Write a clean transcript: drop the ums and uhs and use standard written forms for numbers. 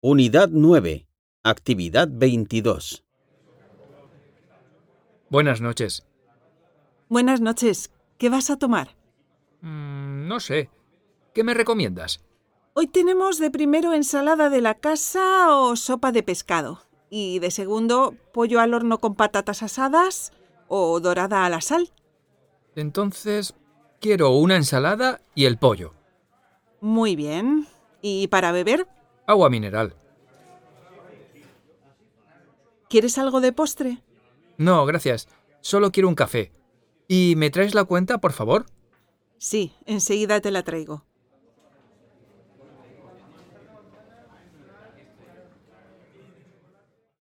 Unidad 9. Actividad 22. Buenas noches. Buenas noches. ¿Qué vas a tomar? No sé. ¿Qué me recomiendas? Hoy tenemos de primero ensalada de la casa o sopa de pescado. Y de segundo, pollo al horno con patatas asadas o dorada a la sal. Entonces, quiero una ensalada y el pollo. Muy bien. ¿Y para beber? Agua mineral. ¿Quieres algo de postre? No, gracias. Solo quiero un café. ¿Y me traes la cuenta, por favor? Sí, enseguida te la traigo.